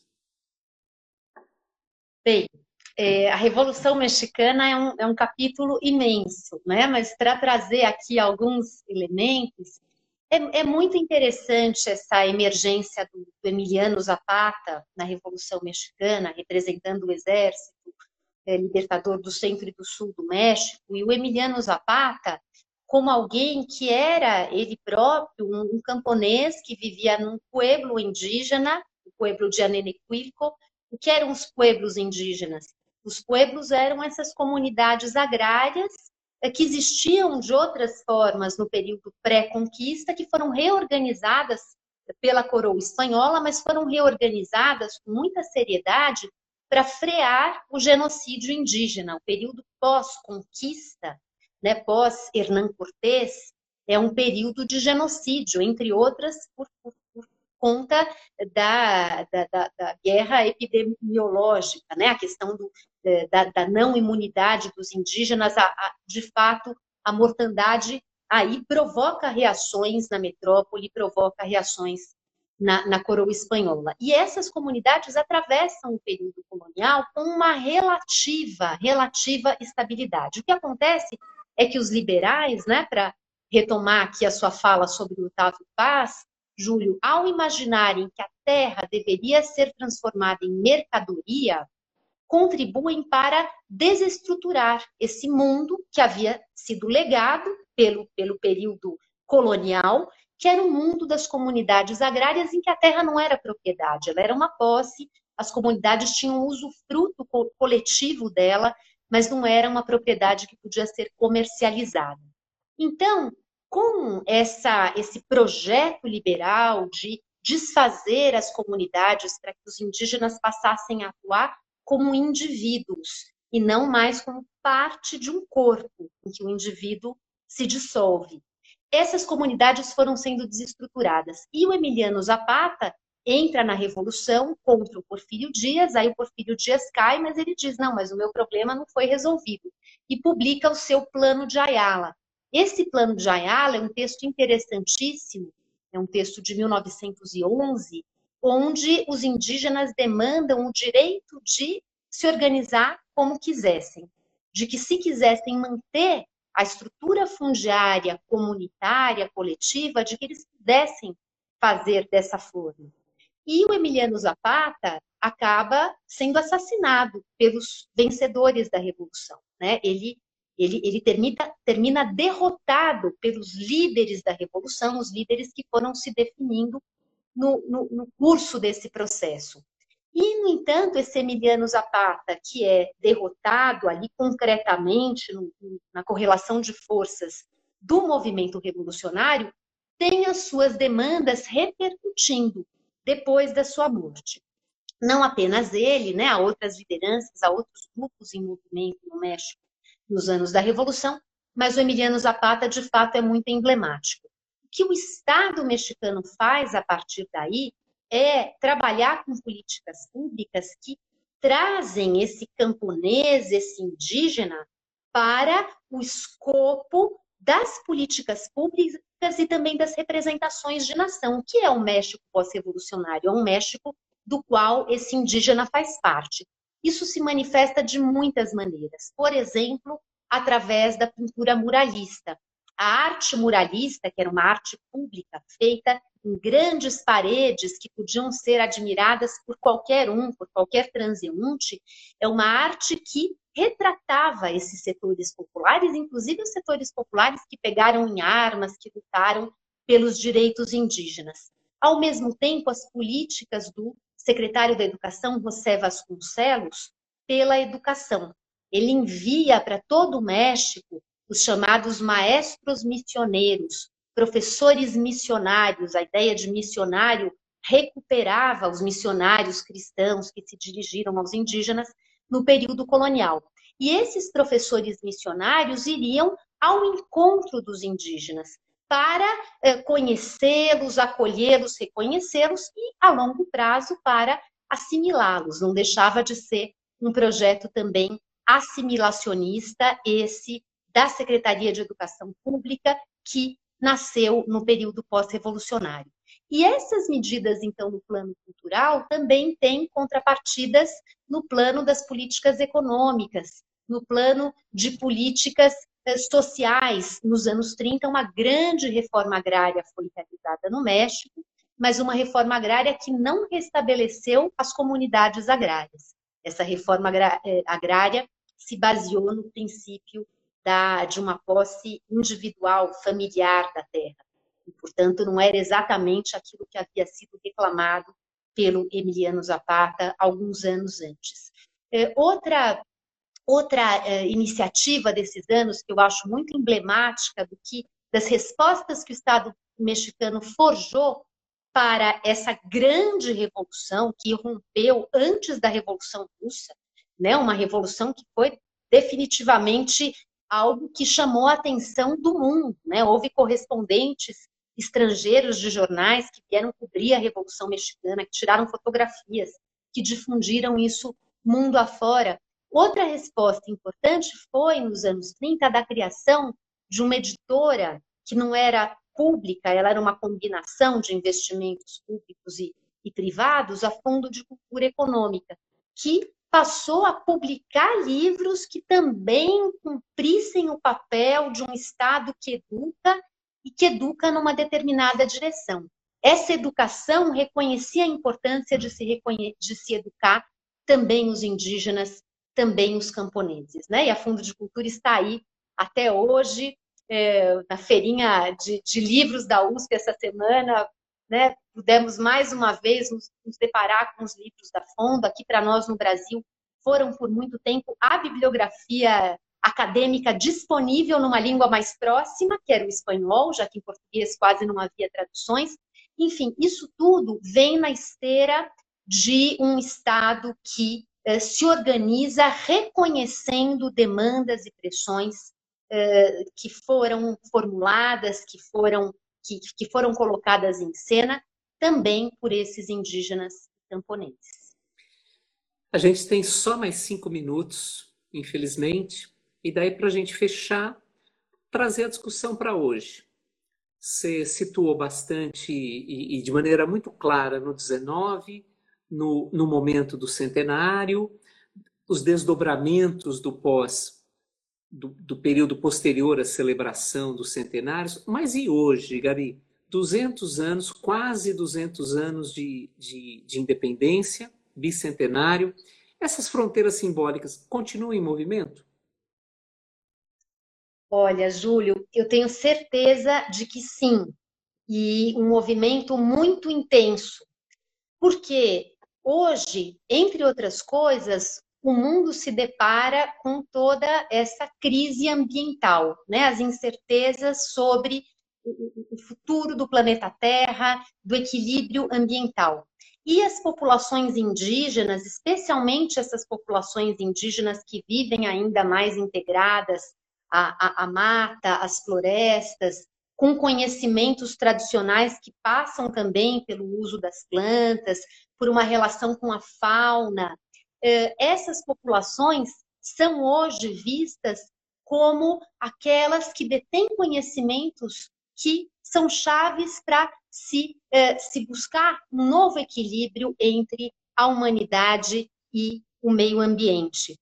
Bem, é, a Revolução Mexicana é um, é um capítulo imenso, né? Mas para trazer aqui alguns elementos, é, é muito interessante essa emergência do, do Emiliano Zapata na Revolução Mexicana, representando o exército é, libertador do centro e do sul do México. E o Emiliano Zapata, como alguém que era ele próprio um, um camponês que vivia num pueblo indígena, o pueblo de Anenequilco. O que eram os pueblos indígenas? Os pueblos eram essas comunidades agrárias que existiam de outras formas no período pré-conquista, que foram reorganizadas pela coroa espanhola, mas foram reorganizadas com muita seriedade para frear o genocídio indígena. O período pós-conquista, né, pós-Hernán Cortés, é um período de genocídio, entre outras, por, por, por conta da, da, da, da guerra epidemiológica, né, a questão do, da, da não imunidade dos indígenas. A, a, de fato, a mortandade aí provoca reações na metrópole, provoca reações na, na coroa espanhola. E essas comunidades atravessam o período colonial com uma relativa, relativa estabilidade. O que acontece é que os liberais, né, para retomar aqui a sua fala sobre o Otávio Paz, Júlio, ao imaginarem que a terra deveria ser transformada em mercadoria, contribuem para desestruturar esse mundo que havia sido legado pelo, pelo período colonial, que era o mundo das comunidades agrárias em que a terra não era propriedade, ela era uma posse, as comunidades tinham usufruto coletivo dela, mas não era uma propriedade que podia ser comercializada. Então, com essa, esse projeto liberal de desfazer as comunidades para que os indígenas passassem a atuar como indivíduos e não mais como parte de um corpo em que o indivíduo se dissolve. Essas comunidades foram sendo desestruturadas. E o Emiliano Zapata entra na Revolução contra o Porfírio Dias, aí o Porfírio Dias cai, mas ele diz, não, mas o meu problema não foi resolvido. E publica o seu Plano de Ayala. Esse Plano de Ayala é um texto interessantíssimo, é um texto de mil novecentos e onze, onde os indígenas demandam o direito de se organizar como quisessem, de que se quisessem manter a estrutura fundiária, comunitária, coletiva, de que eles pudessem fazer dessa forma. E o Emiliano Zapata acaba sendo assassinado pelos vencedores da Revolução, né? Ele, ele, ele termina, termina derrotado pelos líderes da Revolução, os líderes que foram se definindo No, no, no curso desse processo. E, no entanto, esse Emiliano Zapata, que é derrotado ali concretamente no, na correlação de forças do movimento revolucionário, tem as suas demandas repercutindo depois da sua morte. Não apenas ele, né, há outras lideranças, há outros grupos em movimento no México nos anos da Revolução, mas o Emiliano Zapata, de fato, é muito emblemático. O que o Estado mexicano faz a partir daí é trabalhar com políticas públicas que trazem esse camponês, esse indígena, para o escopo das políticas públicas e também das representações de nação. O que é o México pós-revolucionário? É um México do qual esse indígena faz parte. Isso se manifesta de muitas maneiras. Por exemplo, através da pintura muralista. A arte muralista, que era uma arte pública feita em grandes paredes que podiam ser admiradas por qualquer um, por qualquer transeunte, é uma arte que retratava esses setores populares, inclusive os setores populares que pegaram em armas, que lutaram pelos direitos indígenas. Ao mesmo tempo, as políticas do secretário da Educação, José Vasconcelos, pela educação. Ele envia para todo o México os chamados maestros missioneiros, professores missionários. A ideia de missionário recuperava os missionários cristãos que se dirigiram aos indígenas no período colonial. E esses professores missionários iriam ao encontro dos indígenas para eh, conhecê-los, acolhê-los, reconhecê-los e, a longo prazo, para assimilá-los. Não deixava de ser um projeto também assimilacionista, esse da Secretaria de Educação Pública, que nasceu no período pós-revolucionário. E essas medidas, então, no plano cultural, também têm contrapartidas no plano das políticas econômicas, no plano de políticas sociais. Nos anos trinta, uma grande reforma agrária foi realizada no México, mas uma reforma agrária que não restabeleceu as comunidades agrárias. Essa reforma agrária se baseou no princípio da, de uma posse individual, familiar da terra. E, portanto, não era exatamente aquilo que havia sido reclamado pelo Emiliano Zapata alguns anos antes. É, outra outra é, iniciativa desses anos que eu acho muito emblemática do que, das respostas que o Estado mexicano forjou para essa grande revolução que irrompeu antes da Revolução Russa, né? Uma revolução que foi definitivamente algo que chamou a atenção do mundo, né? Houve correspondentes estrangeiros de jornais que vieram cobrir a Revolução Mexicana, que tiraram fotografias, que difundiram isso mundo afora. Outra resposta importante foi, nos anos trinta, da criação de uma editora que não era pública, ela era uma combinação de investimentos públicos e, e privados, a Fundo de Cultura Econômica, que passou a publicar livros que também cumprissem o papel de um Estado que educa e que educa numa determinada direção. Essa educação reconhecia a importância de se, reconhe- de se educar também os indígenas, também os camponeses, né? E a Fundo de Cultura está aí até hoje, é, na feirinha de, de livros da U S P essa semana, né? Pudemos mais uma vez nos, nos deparar com os livros da Fundo. Aqui para nós no Brasil foram por muito tempo a bibliografia acadêmica disponível numa língua mais próxima, que era o espanhol, já que em português quase não havia traduções. Enfim, isso tudo vem na esteira de um Estado que eh, se organiza reconhecendo demandas e pressões eh, que foram formuladas, que foram, que, que foram colocadas em cena, também por esses indígenas camponeses.
A gente tem só mais cinco minutos, infelizmente, e daí para a gente fechar, trazer a discussão para hoje. Você situou bastante e, e de maneira muito clara no dezenove, no, no momento do centenário, os desdobramentos do pós, do, do período posterior à celebração dos centenários, mas e hoje, Gabi? duzentos anos, quase duzentos anos de, de, de independência, bicentenário, essas fronteiras simbólicas continuam em movimento?
Olha, Júlio, eu tenho certeza de que sim, e um movimento muito intenso, porque hoje, entre outras coisas, o mundo se depara com toda essa crise ambiental, né? As incertezas sobre o futuro do planeta Terra, do equilíbrio ambiental. E as populações indígenas, especialmente essas populações indígenas que vivem ainda mais integradas à, à, à mata, às florestas, com conhecimentos tradicionais que passam também pelo uso das plantas, por uma relação com a fauna. Essas populações são hoje vistas como aquelas que detêm conhecimentos que são chaves para se, se buscar um novo equilíbrio entre a humanidade e o meio ambiente.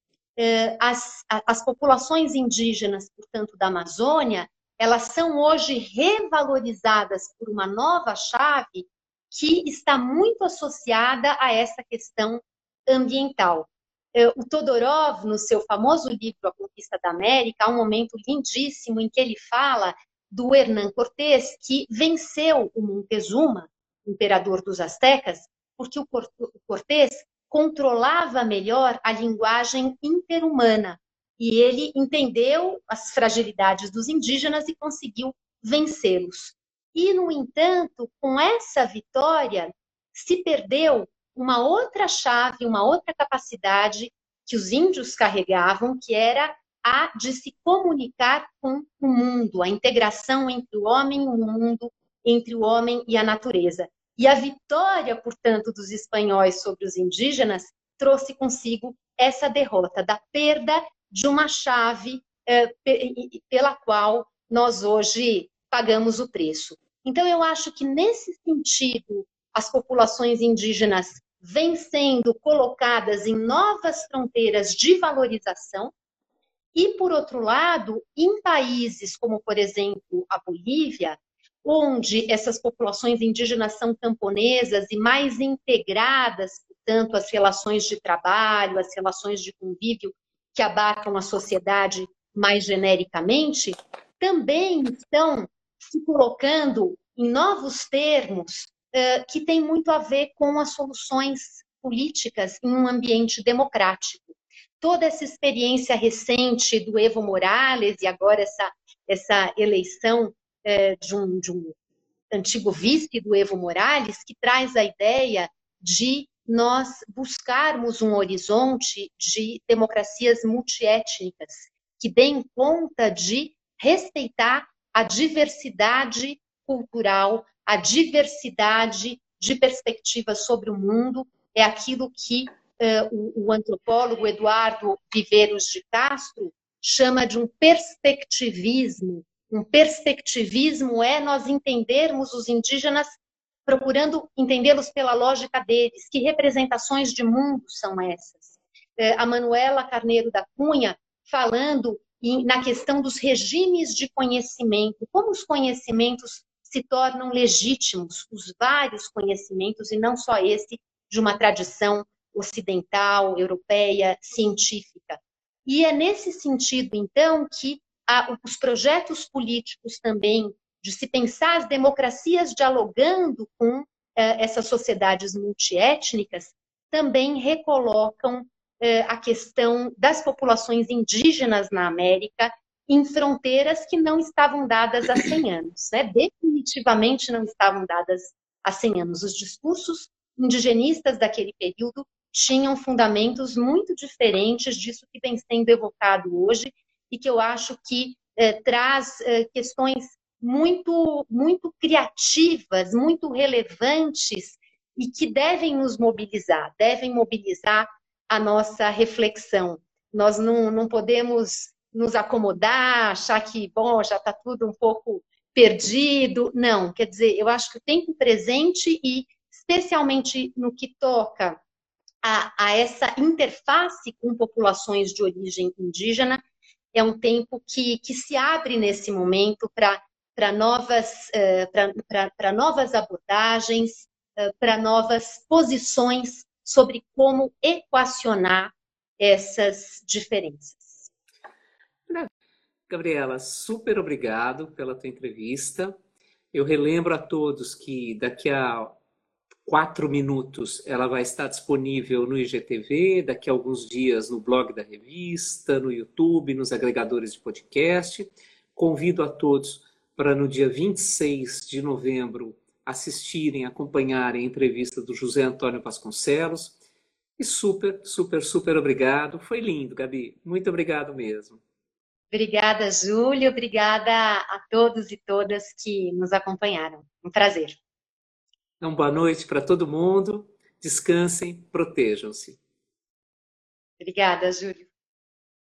As, as populações indígenas, portanto, da Amazônia, elas são hoje revalorizadas por uma nova chave que está muito associada a essa questão ambiental. O Todorov, no seu famoso livro A Conquista da América, há um momento lindíssimo em que ele fala do Hernán Cortés, que venceu o Montezuma, imperador dos astecas, porque o Cortés controlava melhor a linguagem interhumana, e ele entendeu as fragilidades dos indígenas e conseguiu vencê-los. E, no entanto, com essa vitória, se perdeu uma outra chave, uma outra capacidade que os índios carregavam, que era a de se comunicar com o mundo, a integração entre o homem e o mundo, entre o homem e a natureza. E a vitória, portanto, dos espanhóis sobre os indígenas trouxe consigo essa derrota, da perda de uma chave eh, pela qual nós hoje pagamos o preço. Então, eu acho que, nesse sentido, as populações indígenas vêm sendo colocadas em novas fronteiras de valorização e, por outro lado, em países como, por exemplo, a Bolívia, onde essas populações indígenas são camponesas e mais integradas, portanto, às relações de trabalho, às relações de convívio que abarcam a sociedade mais genericamente, também estão se colocando em novos termos uh, que têm muito a ver com as soluções políticas em um ambiente democrático. Toda essa experiência recente do Evo Morales e agora essa, essa eleição uh, de, um, de um antigo vice do Evo Morales, que traz a ideia de nós buscarmos um horizonte de democracias multiétnicas, que deem conta de respeitar a diversidade cultural, a diversidade de perspectivas sobre o mundo, é aquilo que uh, o, o antropólogo Eduardo Viveiros de Castro chama de um perspectivismo. Um perspectivismo é nós entendermos os indígenas procurando entendê-los pela lógica deles. Que representações de mundo são essas? Uh, a Manuela Carneiro da Cunha falando na questão dos regimes de conhecimento, como os conhecimentos se tornam legítimos, os vários conhecimentos, e não só esse de uma tradição ocidental, europeia, científica. E é nesse sentido, então, que há os projetos políticos também, de se pensar as democracias dialogando com eh, essas sociedades multiétnicas, também recolocam a questão das populações indígenas na América em fronteiras que não estavam dadas há cem anos, né? Definitivamente não estavam dadas há cem anos. Os discursos indigenistas daquele período tinham fundamentos muito diferentes disso que vem sendo evocado hoje e que eu acho que eh, traz eh, questões muito, muito criativas, muito relevantes e que devem nos mobilizar, devem mobilizar a nossa reflexão. Nós não, não podemos nos acomodar, achar que, bom, já está tudo um pouco perdido. Não, quer dizer, eu acho que o tempo presente e especialmente no que toca a, a essa interface com populações de origem indígena, é um tempo que, que se abre nesse momento para novas, uh, para novas abordagens, uh, para novas posições sobre como equacionar essas diferenças.
Gabriela, super obrigado pela tua entrevista. Eu relembro a todos que daqui a quatro minutos ela vai estar disponível no I G T V, daqui a alguns dias no blog da revista, no YouTube, nos agregadores de podcast. Convido a todos para no dia vinte e seis de novembro assistirem, acompanharem a entrevista do José Antônio Vasconcelos. E super, super, super obrigado. Foi lindo, Gabi. Muito obrigado mesmo.
Obrigada, Júlia. Obrigada a todos e todas que nos acompanharam. Um prazer.
Então, boa noite para todo mundo. Descansem, protejam-se.
Obrigada, Júlia.